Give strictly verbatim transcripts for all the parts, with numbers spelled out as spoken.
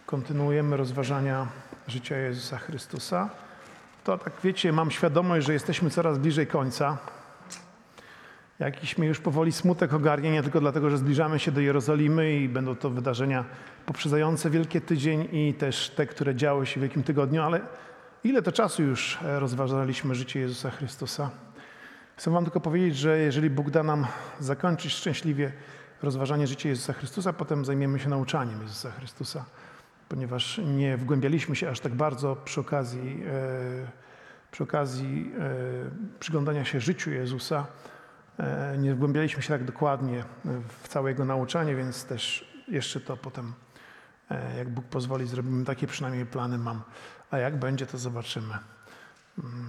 kontynuujemy rozważania życia Jezusa Chrystusa, to tak wiecie, mam świadomość, że jesteśmy coraz bliżej końca. Jakiś mnie już powoli smutek ogarnia, nie tylko dlatego, że zbliżamy się do Jerozolimy i będą to wydarzenia poprzedzające Wielki Tydzień i też te, które działy się w Wielkim Tygodniu, ale ile to czasu już rozważaliśmy życie Jezusa Chrystusa? Chcę wam tylko powiedzieć, że jeżeli Bóg da nam zakończyć szczęśliwie rozważanie życia Jezusa Chrystusa, potem zajmiemy się nauczaniem Jezusa Chrystusa, ponieważ nie wgłębialiśmy się aż tak bardzo przy okazji, e, przy okazji e, przyglądania się życiu Jezusa. E, nie wgłębialiśmy się tak dokładnie w całe Jego nauczanie, więc też jeszcze to potem, e, jak Bóg pozwoli, zrobimy takie przynajmniej plany mam. A jak będzie, to zobaczymy. Hmm.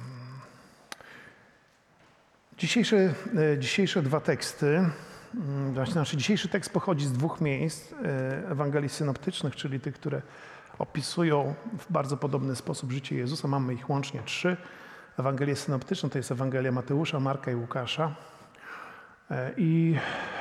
Dzisiejsze, dzisiejsze dwa teksty, znaczy dzisiejszy tekst pochodzi z dwóch miejsc Ewangelii synoptycznych, czyli tych, które opisują w bardzo podobny sposób życie Jezusa. Mamy ich łącznie trzy. Ewangelie synoptyczne to jest Ewangelia Mateusza, Marka i Łukasza. I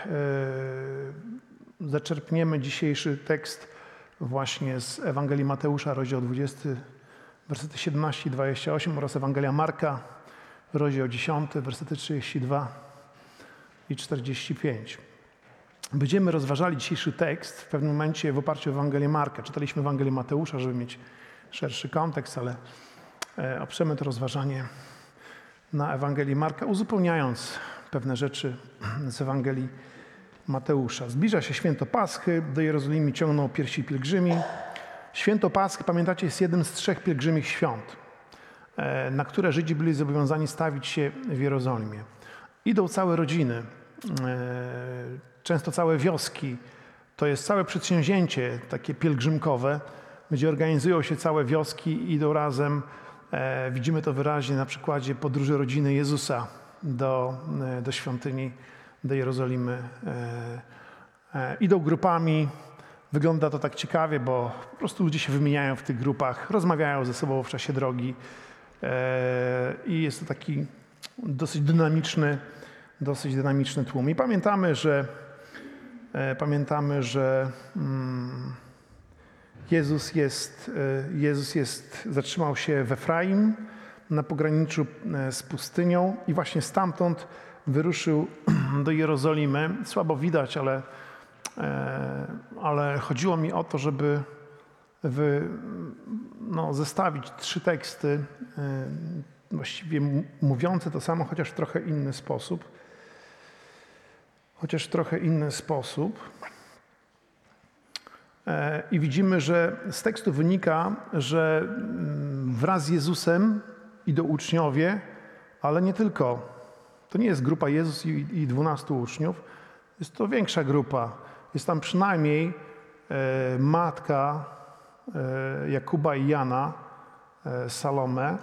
zaczerpniemy dzisiejszy tekst właśnie z Ewangelii Mateusza, rozdział dwudziesty, wersety siedemnaście i dwadzieścia osiem oraz Ewangelia Marka, rozdział dziesiąty, wersety trzydzieści dwa i czterdzieści pięć. Będziemy rozważali dzisiejszy tekst w pewnym momencie w oparciu o Ewangelię Marka. Czytaliśmy Ewangelię Mateusza, żeby mieć szerszy kontekst, ale oprzemy to rozważanie na Ewangelii Marka, uzupełniając pewne rzeczy z Ewangelii Mateusza. Zbliża się święto Paschy, do Jerozolimy ciągną pierwsi pielgrzymi. Święto Paschy, pamiętacie, jest jednym z trzech pielgrzymich świąt, na które Żydzi byli zobowiązani stawić się w Jerozolimie. Idą całe rodziny, często całe wioski. To jest całe przedsięwzięcie takie pielgrzymkowe, gdzie organizują się całe wioski i idą razem. Widzimy to wyraźnie na przykładzie podróży rodziny Jezusa do, do świątyni, do Jerozolimy. Idą grupami. Wygląda to tak ciekawie, bo po prostu ludzie się wymieniają w tych grupach, rozmawiają ze sobą w czasie drogi. I jest to taki dosyć dynamiczny, dosyć dynamiczny tłum. I pamiętamy, że pamiętamy, że Jezus jest, Jezus jest, zatrzymał się w Efraim na pograniczu z pustynią i właśnie stamtąd wyruszył do Jerozolimy. Słabo widać, ale, ale chodziło mi o to, żeby wy, no, zestawić trzy teksty, właściwie mówiące to samo, chociaż w trochę inny sposób. Chociaż w trochę inny sposób. I widzimy, że z tekstu wynika, że wraz z Jezusem idą uczniowie, ale nie tylko. To nie jest grupa Jezus i dwunastu uczniów. Jest to większa grupa. Jest tam przynajmniej matka Jakuba i Jana, Salome,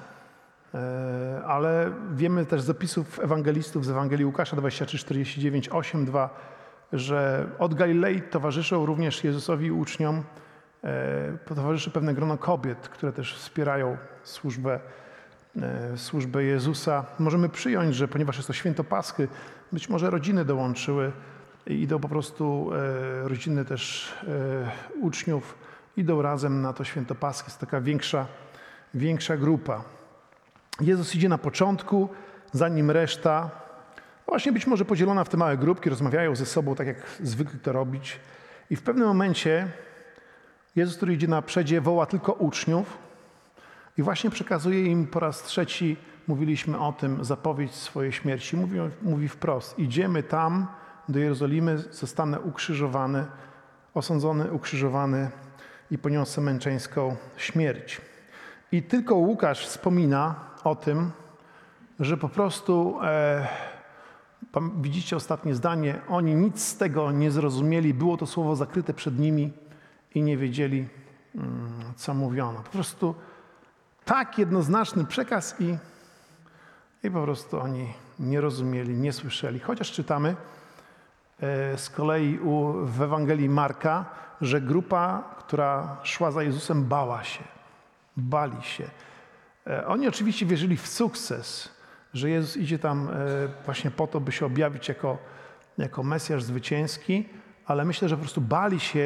ale wiemy też z opisów ewangelistów, z Ewangelii Łukasza dwadzieścia trzy, czterdzieści dziewięć, osiem, dwa, że od Galilei towarzyszą również Jezusowi i uczniom, towarzyszy pewne grono kobiet, które też wspierają służbę, służbę Jezusa. Możemy przyjąć, że ponieważ jest to święto Paschy, być może rodziny dołączyły i idą po prostu rodziny też uczniów, idą razem na to święto Paschy. Jest taka większa, większa grupa. Jezus idzie na początku, za nim reszta. Właśnie być może podzielona w te małe grupki, rozmawiają ze sobą, tak jak zwykli to robić. I w pewnym momencie Jezus, który idzie na przedzie, woła tylko uczniów i właśnie przekazuje im po raz trzeci, mówiliśmy o tym, zapowiedź swojej śmierci. Mówi, mówi wprost, idziemy tam do Jerozolimy, zostanę ukrzyżowany, osądzony, ukrzyżowany i poniosę męczeńską śmierć. I tylko Łukasz wspomina o tym, że po prostu, e, widzicie ostatnie zdanie, oni nic z tego nie zrozumieli, było to słowo zakryte przed nimi i nie wiedzieli, mm, co mówiono. Po prostu tak jednoznaczny przekaz i, i po prostu oni nie rozumieli, nie słyszeli. Chociaż czytamy e, z kolei u, w Ewangelii Marka, że grupa, która szła za Jezusem, bała się. Bali się. Oni oczywiście wierzyli w sukces, że Jezus idzie tam właśnie po to, by się objawić jako, jako Mesjasz zwycięski, ale myślę, że po prostu bali się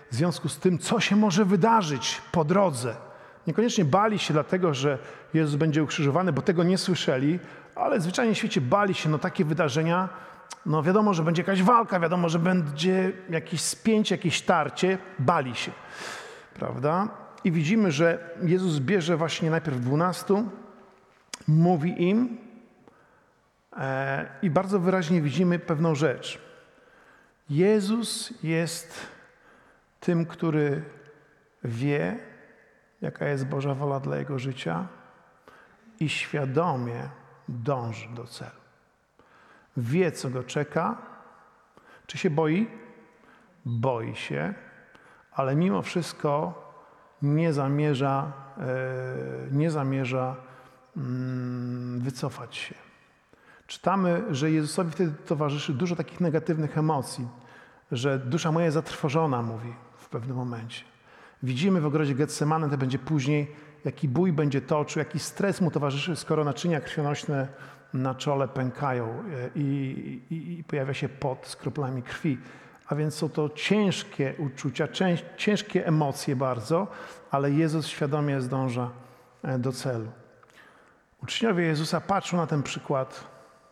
w związku z tym, co się może wydarzyć po drodze. Niekoniecznie bali się dlatego, że Jezus będzie ukrzyżowany, bo tego nie słyszeli, ale zwyczajnie w świecie bali się, no takie wydarzenia, no wiadomo, że będzie jakaś walka, wiadomo, że będzie jakieś spięcie, jakieś tarcie, bali się, prawda? I widzimy, że Jezus bierze właśnie najpierw dwunastu, mówi im e, i bardzo wyraźnie widzimy pewną rzecz. Jezus jest tym, który wie, jaka jest Boża wola dla jego życia i świadomie dąży do celu. Wie, co go czeka. Czy się boi? Boi się, ale mimo wszystko nie zamierza, nie zamierza wycofać się. Czytamy, że Jezusowi wtedy towarzyszy dużo takich negatywnych emocji, że dusza moja jest zatrwożona, mówi w pewnym momencie. Widzimy w ogrodzie Getsemane, to będzie później, jaki bój będzie toczył, jaki stres mu towarzyszy, skoro naczynia krwionośne na czole pękają i, i, i pojawia się pot z kroplami krwi. A więc są to ciężkie uczucia, ciężkie emocje bardzo, ale Jezus świadomie zdąża do celu. Uczniowie Jezusa patrzą na ten przykład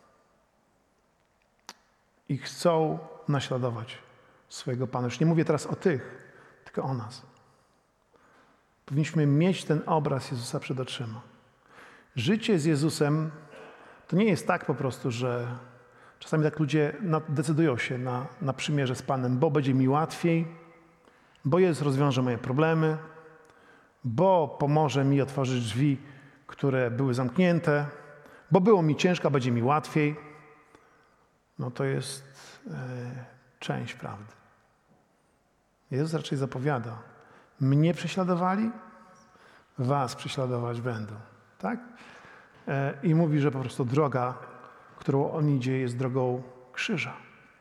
i chcą naśladować swojego Pana. Już nie mówię teraz o tych, tylko o nas. Powinniśmy mieć ten obraz Jezusa przed oczyma. Życie z Jezusem to nie jest tak po prostu, że czasami tak ludzie decydują się na, na przymierze z Panem, bo będzie mi łatwiej, bo Jezus rozwiąże moje problemy, bo pomoże mi otworzyć drzwi, które były zamknięte, bo było mi ciężko, a będzie mi łatwiej. No to jest e, część prawdy. Jezus raczej zapowiada, mnie prześladowali, was prześladować będą. Tak? E, I mówi, że po prostu droga, którą on idzie, jest drogą krzyża.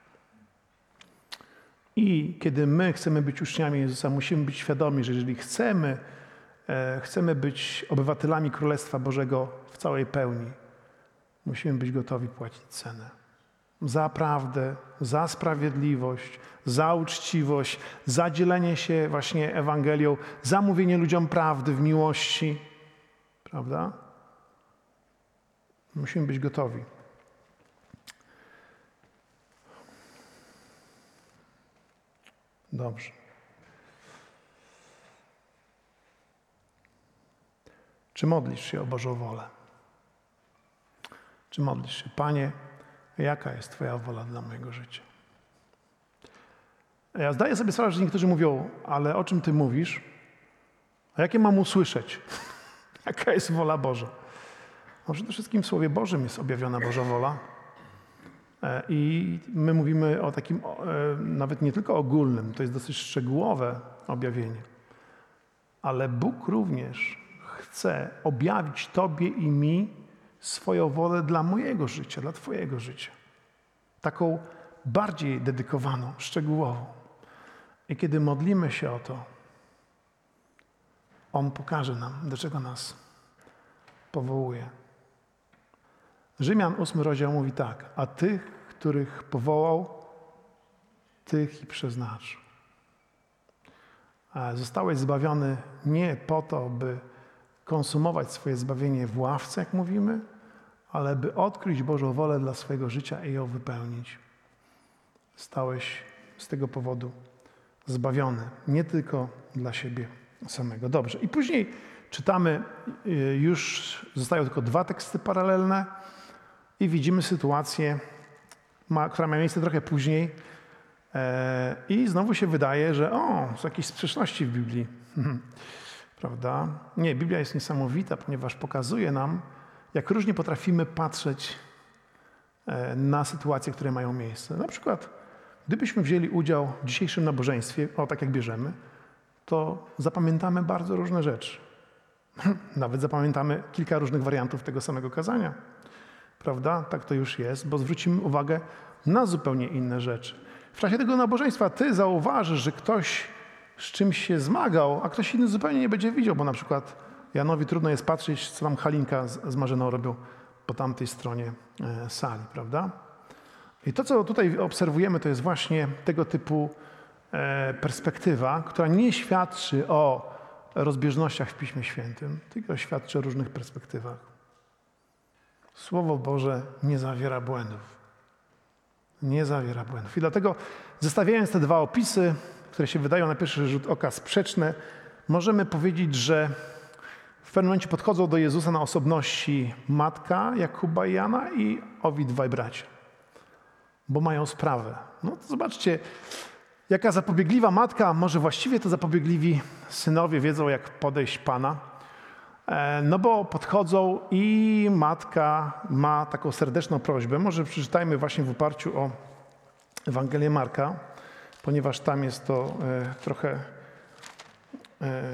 I kiedy my chcemy być uczniami Jezusa, musimy być świadomi, że jeżeli chcemy, e, chcemy być obywatelami Królestwa Bożego w całej pełni, musimy być gotowi płacić cenę. Za prawdę, za sprawiedliwość, za uczciwość, za dzielenie się właśnie Ewangelią, za mówienie ludziom prawdy w miłości. Prawda? Musimy być gotowi. Dobrze. Czy modlisz się o Bożą wolę? Czy modlisz się, Panie, jaka jest Twoja wola dla mojego życia? Ja zdaję sobie sprawę, że niektórzy mówią, ale o czym Ty mówisz? A jakie mam usłyszeć? Jaka jest wola Boża? No przede wszystkim w Słowie Bożym jest objawiona Boża wola. I my mówimy o takim nawet nie tylko ogólnym, to jest dosyć szczegółowe objawienie. Ale Bóg również chce objawić Tobie i mi swoją wolę dla mojego życia, dla Twojego życia. Taką bardziej dedykowaną, szczegółową. I kiedy modlimy się o to, On pokaże nam, do czego nas powołuje. Rzymian ósmy rozdział mówi tak, a tych, których powołał, tych i przeznaczył. Zostałeś zbawiony nie po to, by konsumować swoje zbawienie w ławce, jak mówimy, ale by odkryć Bożą wolę dla swojego życia i ją wypełnić. Stałeś z tego powodu zbawiony, nie tylko dla siebie samego. Dobrze. I później czytamy, już zostają tylko dwa teksty paralelne i widzimy sytuację, która ma miejsce trochę później i znowu się wydaje, że o, są jakieś sprzeczności w Biblii. Prawda? Nie, Biblia jest niesamowita, ponieważ pokazuje nam, jak różnie potrafimy patrzeć na sytuacje, które mają miejsce. Na przykład, gdybyśmy wzięli udział w dzisiejszym nabożeństwie, o tak jak bierzemy, to zapamiętamy bardzo różne rzeczy. Nawet zapamiętamy kilka różnych wariantów tego samego kazania. Prawda? Tak to już jest, bo zwrócimy uwagę na zupełnie inne rzeczy. W czasie tego nabożeństwa ty zauważysz, że ktoś z czymś się zmagał, a ktoś inny zupełnie nie będzie widział, bo na przykład Janowi trudno jest patrzeć, co tam Halinka z, z Marzeną robią po tamtej stronie e, sali, prawda? I to, co tutaj obserwujemy, to jest właśnie tego typu perspektywa, która nie świadczy o rozbieżnościach w Piśmie Świętym, tylko świadczy o różnych perspektywach. Słowo Boże nie zawiera błędów. Nie zawiera błędów. I dlatego zestawiając te dwa opisy, które się wydają na pierwszy rzut oka sprzeczne, możemy powiedzieć, że w pewnym momencie podchodzą do Jezusa na osobności matka Jakuba i Jana i owi dwaj bracia, bo mają sprawę. No to zobaczcie, jaka zapobiegliwa matka, może właściwie to zapobiegliwi synowie wiedzą, jak podejść Pana. No bo podchodzą i matka ma taką serdeczną prośbę. Może przeczytajmy właśnie w oparciu o Ewangelię Marka, ponieważ tam jest to e, trochę e,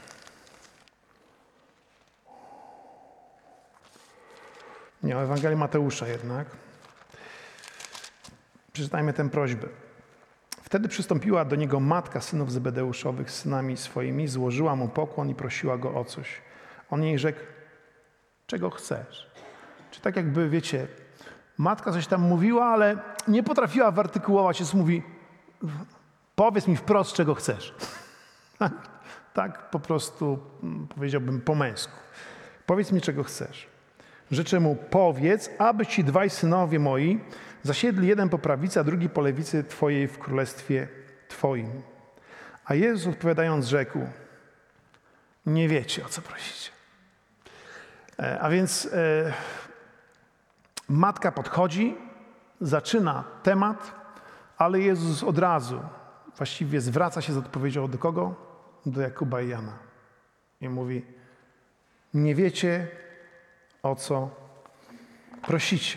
nie, o Ewangelii Mateusza jednak. Przeczytajmy tę prośbę. Wtedy przystąpiła do niego matka synów Zebedeuszowych z synami swoimi, złożyła mu pokłon i prosiła go o coś. On jej rzekł, czego chcesz? Czy tak jakby, wiecie, matka coś tam mówiła, ale nie potrafiła wyartykułować. Jezus mówi, powiedz mi wprost, czego chcesz. Tak, tak po prostu powiedziałbym po męsku. Powiedz mi, czego chcesz. Życzę mu, powiedz, aby ci dwaj synowie moi zasiedli jeden po prawicy, a drugi po lewicy Twojej w królestwie Twoim. A Jezus odpowiadając rzekł, nie wiecie, o co prosicie. A więc e, matka podchodzi, zaczyna temat, ale Jezus od razu właściwie zwraca się z odpowiedzią do kogo? Do Jakuba i Jana. I mówi, nie wiecie, o co prosicie.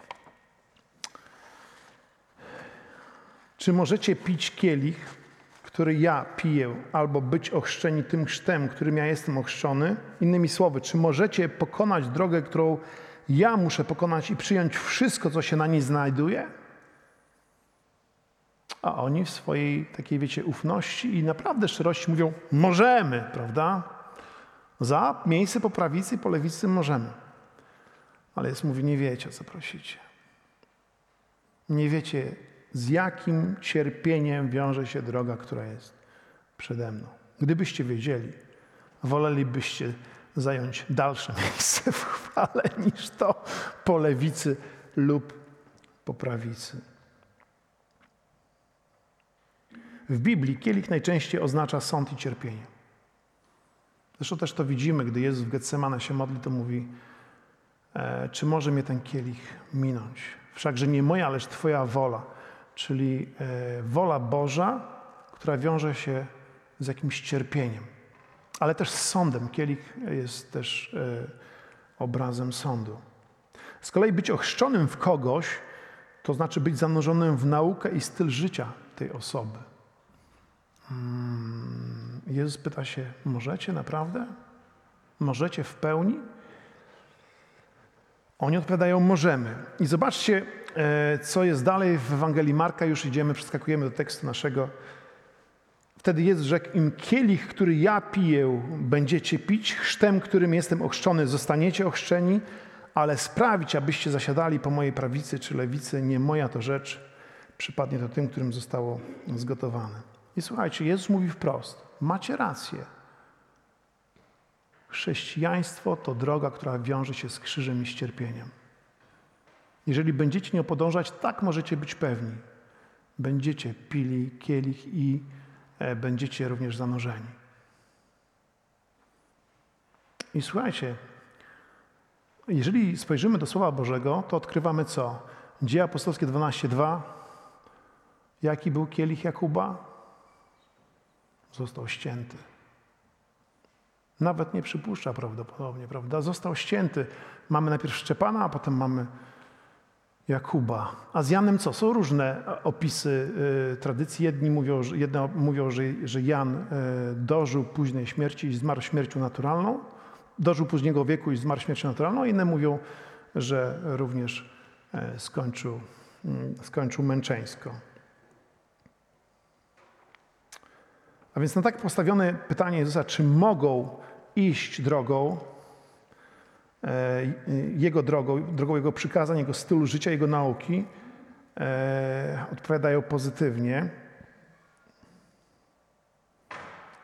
Czy możecie pić kielich, który ja piję, albo być ochrzczeni tym chrztem, którym ja jestem ochrzczony? Innymi słowy, czy możecie pokonać drogę, którą ja muszę pokonać i przyjąć wszystko, co się na niej znajduje? A oni w swojej takiej, wiecie, ufności i naprawdę szczerości mówią, możemy, prawda? Za miejsce po prawicy i po lewicy możemy. Ale Jezus mówi, nie wiecie, o co prosicie. Nie wiecie, z jakim cierpieniem wiąże się droga, która jest przede mną. Gdybyście wiedzieli, wolelibyście zająć dalsze miejsce w chwale niż to po lewicy lub po prawicy. W Biblii kielich najczęściej oznacza sąd i cierpienie. Zresztą też to widzimy, gdy Jezus w Getsemane się modli, to mówi, e, czy może mnie ten kielich minąć? Wszakże nie moja, lecz Twoja wola. Czyli e, wola Boża, która wiąże się z jakimś cierpieniem. Ale też z sądem. Kielich jest też e, obrazem sądu. Z kolei być ochrzczonym w kogoś, to znaczy być zanurzonym w naukę i styl życia tej osoby. Hmm. Jezus pyta się, możecie naprawdę? Możecie w pełni? Oni odpowiadają, możemy. I zobaczcie, co jest dalej w Ewangelii Marka. Już idziemy, przeskakujemy do tekstu naszego. Wtedy Jezus rzekł im, kielich, który ja piję, będziecie pić, chrztem, którym jestem ochrzczony, zostaniecie ochrzczeni, ale sprawić, abyście zasiadali po mojej prawicy czy lewicy, nie moja to rzecz, przypadnie to tym, którym zostało zgotowane. I słuchajcie, Jezus mówi wprost, macie rację. Chrześcijaństwo to droga, która wiąże się z krzyżem i z cierpieniem. Jeżeli będziecie nią podążać, tak możecie być pewni. Będziecie pili kielich i e, będziecie również zanurzeni. I słuchajcie, jeżeli spojrzymy do Słowa Bożego, to odkrywamy co? Dzieje apostolskie dwanaście dwa. Jaki był kielich Jakuba? Został ścięty. Nawet nie przypuszcza prawdopodobnie, prawda? Został ścięty. Mamy najpierw Szczepana, a potem mamy Jakuba. A z Janem co? Są różne opisy y, tradycji. Jedni mówią, że, jedne mówią, że, że Jan y, dożył późnej śmierci i zmarł śmiercią naturalną. Dożył późnego wieku i zmarł śmiercią naturalną. Inne mówią, że również y, skończył, y, skończył męczeńsko. A więc na tak postawione pytanie Jezusa, czy mogą iść drogą, e, Jego drogą, drogą Jego przykazań, Jego stylu życia, Jego nauki, e, odpowiadają pozytywnie.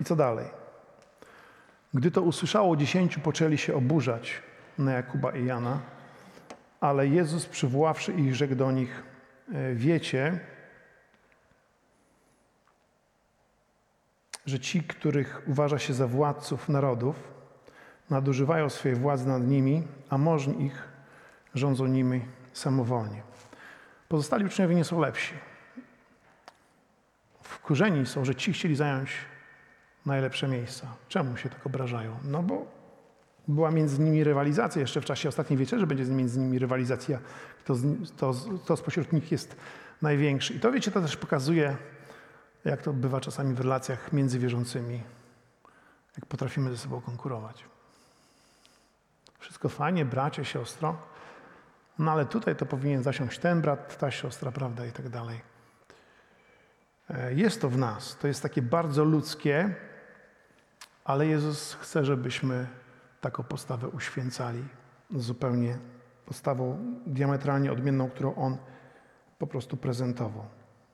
I co dalej? Gdy to usłyszało dziesięciu, poczęli się oburzać na Jakuba i Jana, ale Jezus, przywoławszy ich, rzekł do nich: wiecie, że ci, których uważa się za władców narodów, nadużywają swojej władzy nad nimi, a możni ich rządzą nimi samowolnie. Pozostali uczniowie nie są lepsi. Wkurzeni są, że ci chcieli zająć najlepsze miejsca. Czemu się tak obrażają? No bo była między nimi rywalizacja. Jeszcze w czasie ostatniej wieczerzy będzie między nimi rywalizacja. Kto, to, to spośród nich jest największy. I to, wiecie, to też pokazuje, jak to bywa czasami w relacjach między wierzącymi. Jak potrafimy ze sobą konkurować. Wszystko fajnie, bracie, siostro. No ale tutaj to powinien zasiąść ten brat, ta siostra, prawda, i tak dalej. Jest to w nas. To jest takie bardzo ludzkie, ale Jezus chce, żebyśmy taką postawę uświęcali. Zupełnie postawą diametralnie odmienną, którą On po prostu prezentował.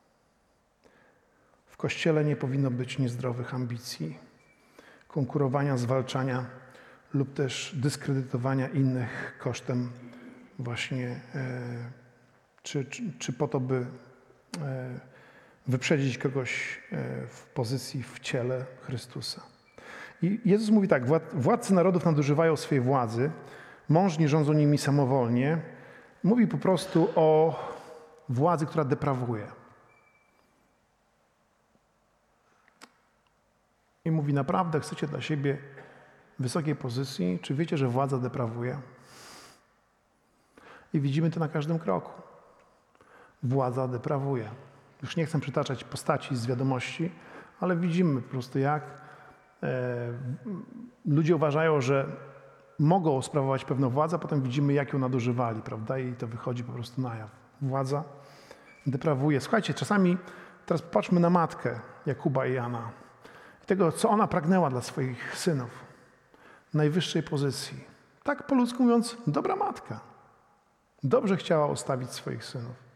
W Kościele nie powinno być niezdrowych ambicji, konkurowania, zwalczania lub też dyskredytowania innych kosztem właśnie, e, czy, czy, czy po to, by e, wyprzedzić kogoś e, w pozycji w ciele Chrystusa. I Jezus mówi tak: władcy narodów nadużywają swojej władzy, mążni rządzą nimi samowolnie. Mówi po prostu o władzy, która deprawuje. I mówi: naprawdę chcecie dla siebie wysokiej pozycji? Czy wiecie, że władza deprawuje? I widzimy to na każdym kroku. Władza deprawuje. Już nie chcę przytaczać postaci z wiadomości, ale widzimy po prostu, jak e, ludzie uważają, że mogą sprawować pewną władzę, a potem widzimy, jak ją nadużywali, prawda? I to wychodzi po prostu na jaw. Władza deprawuje. Słuchajcie, czasami, teraz popatrzmy na matkę Jakuba i Jana. I tego, co ona pragnęła dla swoich synów. Najwyższej pozycji. Tak po ludzku mówiąc, dobra matka. Dobrze chciała ustawić swoich synów.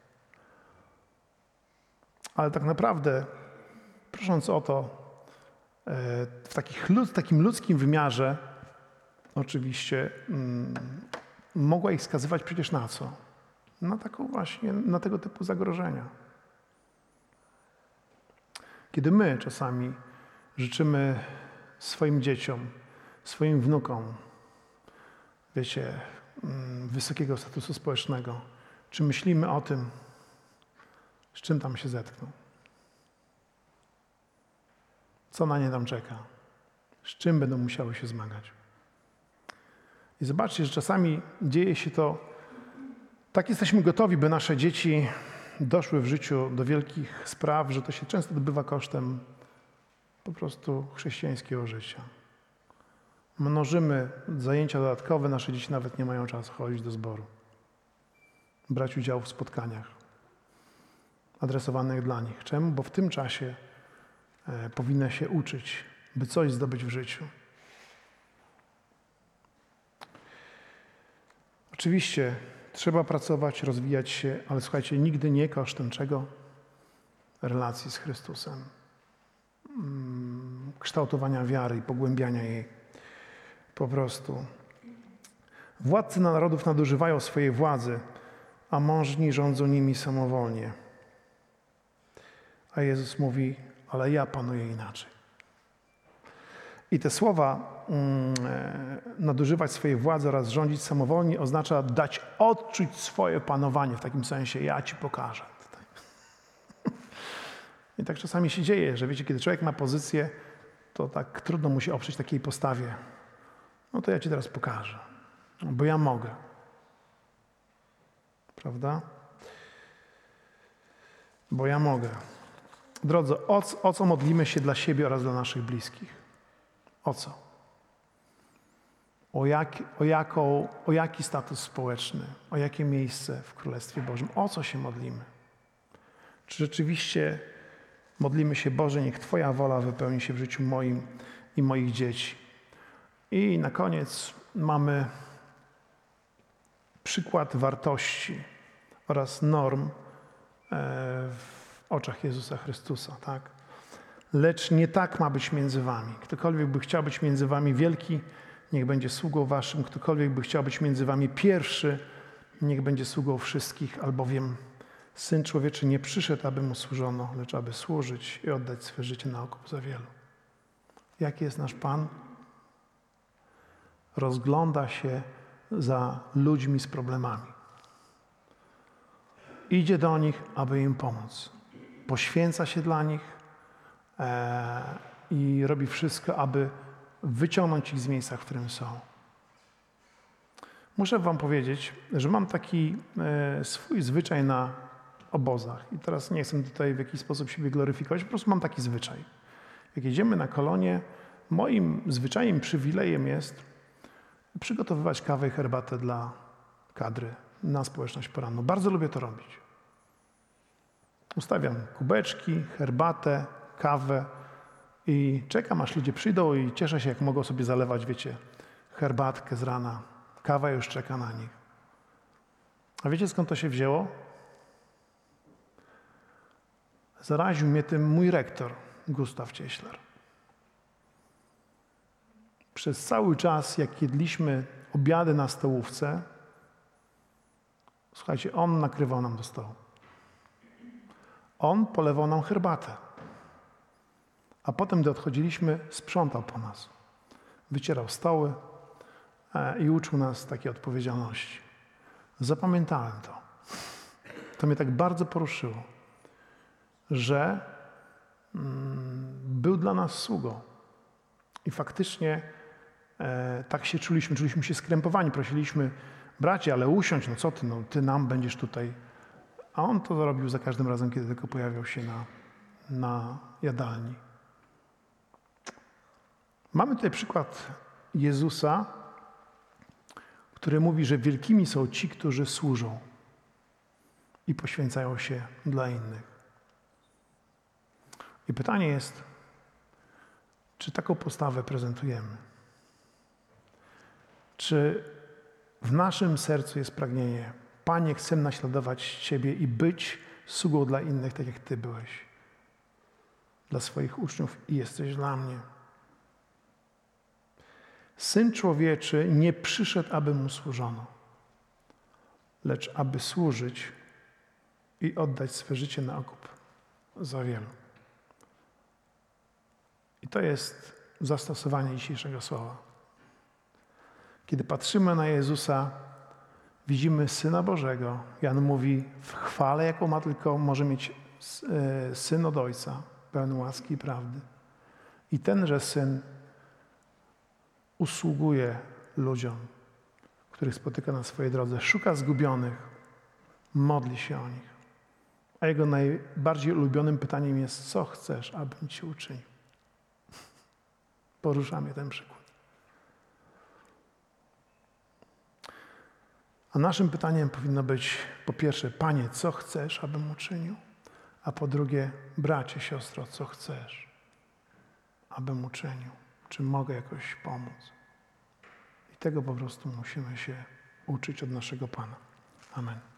Ale tak naprawdę, prosząc o to, w takich, w takim ludzkim wymiarze, oczywiście, mm, mogła ich skazywać przecież na co? Na taką właśnie, na tego typu zagrożenia. Kiedy my czasami życzymy swoim dzieciom, swoim wnukom, wiecie, mm, wysokiego statusu społecznego, czy myślimy o tym, z czym tam się zetkną? Co na nie tam czeka? Z czym będą musiały się zmagać? I zobaczcie, że czasami dzieje się to, tak jesteśmy gotowi, by nasze dzieci doszły w życiu do wielkich spraw, że to się często odbywa kosztem po prostu chrześcijańskiego życia. Mnożymy zajęcia dodatkowe, nasze dzieci nawet nie mają czasu chodzić do zboru, brać udział w spotkaniach adresowanych dla nich. Czemu? Bo w tym czasie e, powinny się uczyć, by coś zdobyć w życiu. Oczywiście trzeba pracować, rozwijać się, ale słuchajcie, nigdy nie kosztem czego? Relacji z Chrystusem. Kształtowania wiary i pogłębiania jej. Po prostu. Władcy narodów nadużywają swojej władzy, a możni rządzą nimi samowolnie. A Jezus mówi: ale ja panuję inaczej. I te słowa mm, nadużywać swojej władzy oraz rządzić samowolnie oznacza dać odczuć swoje panowanie, w takim sensie ja ci pokażę. I tak czasami się dzieje, że wiecie, kiedy człowiek ma pozycję, to tak trudno mu się oprzeć takiej postawie. No to ja ci teraz pokażę, bo ja mogę. Prawda? Bo ja mogę. Drodzy, o, o co modlimy się dla siebie oraz dla naszych bliskich? O co? O, jak, o, jaką, o jaki status społeczny? O jakie miejsce w Królestwie Bożym? O co się modlimy? Czy rzeczywiście modlimy się: Boże, niech Twoja wola wypełni się w życiu moim i moich dzieci? I na koniec mamy przykład wartości oraz norm w oczach Jezusa Chrystusa, tak? lecz nie tak ma być między wami. Ktokolwiek by chciał być między wami wielki, niech będzie sługą waszym. Ktokolwiek by chciał być między wami pierwszy, niech będzie sługą wszystkich, albowiem Syn Człowieczy nie przyszedł, aby mu służono, lecz aby służyć i oddać swe życie na okup za wielu. Jaki jest nasz Pan? Rozgląda się za ludźmi z problemami. Idzie do nich, aby im pomóc. Poświęca się dla nich e, i robi wszystko, aby wyciągnąć ich z miejsca, w którym są. Muszę wam powiedzieć, że mam taki e, swój zwyczaj na obozach. I teraz nie chcę tutaj w jakiś sposób siebie gloryfikować, po prostu mam taki zwyczaj. Jak jedziemy na kolonie, moim zwyczajem, przywilejem jest przygotowywać kawę i herbatę dla kadry na społeczność poranną. Bardzo lubię to robić. Ustawiam kubeczki, herbatę, kawę i czekam, aż ludzie przyjdą i cieszę się, jak mogą sobie zalewać, wiecie, herbatkę z rana. Kawa już czeka na nich. A wiecie, skąd to się wzięło? Zaraził mnie tym mój rektor, Gustaw Cieślar. Przez cały czas, jak jedliśmy obiady na stołówce, słuchajcie, on nakrywał nam do stołu. On polewał nam herbatę. A potem, gdy odchodziliśmy, sprzątał po nas. Wycierał stoły e, i uczył nas takiej odpowiedzialności. Zapamiętałem to. To mnie tak bardzo poruszyło, że mm, był dla nas sługą. I faktycznie e, tak się czuliśmy, czuliśmy się skrępowani. Prosiliśmy, bracie, ale usiądź, no co ty, no ty nam będziesz tutaj. A on to robił za każdym razem, kiedy tylko pojawiał się na, na jadalni. Mamy tutaj przykład Jezusa, który mówi, że wielkimi są ci, którzy służą i poświęcają się dla innych. I pytanie jest, czy taką postawę prezentujemy? Czy w naszym sercu jest pragnienie, Panie, chcę naśladować Ciebie i być sługą dla innych, tak jak Ty byłeś dla swoich uczniów i jesteś dla mnie. Syn Człowieczy nie przyszedł, aby Mu służono, lecz aby służyć i oddać swe życie na okup za wielu. I to jest zastosowanie dzisiejszego słowa. Kiedy patrzymy na Jezusa, widzimy Syna Bożego. Jan mówi w chwale, jaką ma tylko może mieć Syn od Ojca, pełen łaski i prawdy. I tenże Syn usługuje ludziom, których spotyka na swojej drodze, szuka zgubionych, modli się o nich. A jego najbardziej ulubionym pytaniem jest, co chcesz, abym Ci uczynił? Porusza mnie ten przykład. A naszym pytaniem powinno być po pierwsze, Panie, co chcesz, abym uczynił? A po drugie, bracie, siostro, co chcesz, abym uczynił? Czy mogę jakoś pomóc? I tego po prostu musimy się uczyć od naszego Pana. Amen.